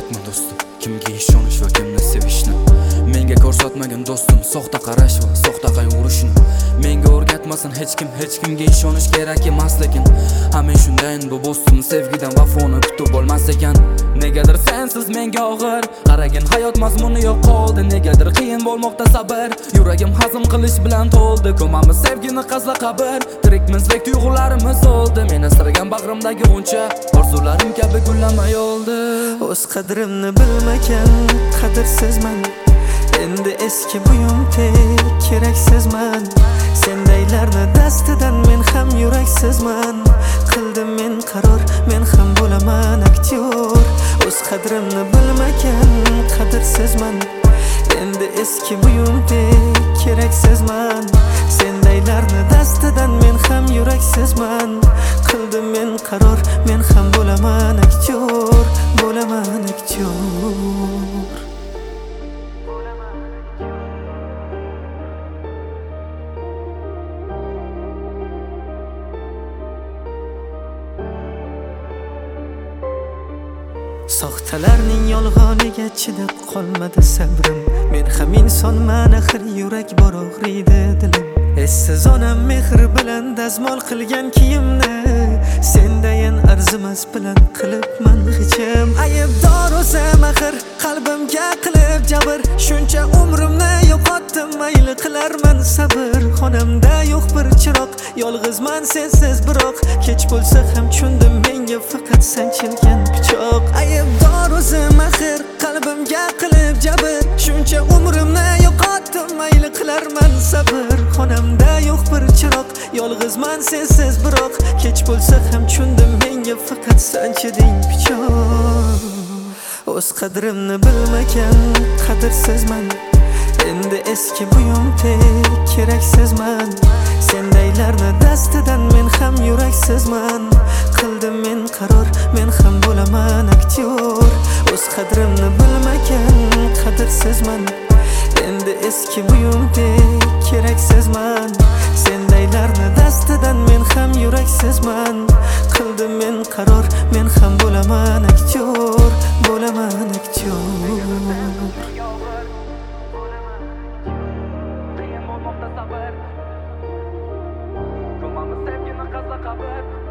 o'rgatma do'stim, kimga ishonish va kimni sevishni. Menga ko'rsatmagan do'stim soxta qarash va soxta qayg'urishni. Menga o'rgatmasin hech kimga ishonish kerak emas, lekin men shundayin bu do'stim sevgidan vafoni kutib bo'lmas ekan. Negadir sensiz menga og'ir, qaragin hayot mazmuni yo'q qoldi. Negadir qiyin bo'lmoqda sabr, yuragim hazm qilish bilan to'ldi. Ko'mamiz sevgini qazla qabr, tirikmizdek tuyg'ularimiz o'ldi. Men asragan bag'rimdagi g'uncha, orzularim kabi gullamay o'ldi. O'z qadrimni bilmagan qadrsizman, endi eski buyumdek keraksizman. Sendaylarni dastidan men ham yuraksizman. Qildim men qaror, men ham bo'laman aktyor. O'z qadrimni bilmagan qadrsizman, endi eski buyumdek keraksizman. Sendaylarni dastidan men ham yuraksizman. Qildim men qaror, men ham bo'laman aktyor, bo'laman aktyor. Soxtalarning yolg'oniga chidab qolmadi sabrim. Men ham insonman, axir yurak bor og'riydi dilim. Essiz onam mehr bilan dazmol qilgan kiyimni sendayin arzimas bilan qilibman hechim. Aybdor o'zim axir qalbimga qilib jabr. Shuncha umrimni yo'qotdim, mayli qilarman sabr. Xonamda yo'q bir chiroq, yolg'izman sensiz biroq. Kech bo'lsa ham tushundim, menga faqat sanchilgan pichoq. Aybdor o'zim axir qalbimga qilib jabr. Shuncha umrimni yo'qotdim, mayli qilarman sabr. Xonamda yo'q bir chiroq, yolg'izman sensiz biroq. Kech bo'lsa ham tushundim, menga faqat sanchiding pichoq. O'z qadrimni bilmagan qadrsizman, endi eski buyumdek keraksizman. Sendaylarni dastidan men ham yuraksizman. Qildim men qaror, men ham bo'laman aktyor. O'z qadrimni bilmagan qadrsizman, endi eski buyumdek keraksizman. Sendaylarni dastidan men ham yuraksizman. Qildim men qaror, men ham bo'laman aktyor, bo'laman aktyor. Qiyin bo'lmoqda sabr, ko'mamiz sevgini qazla qabr.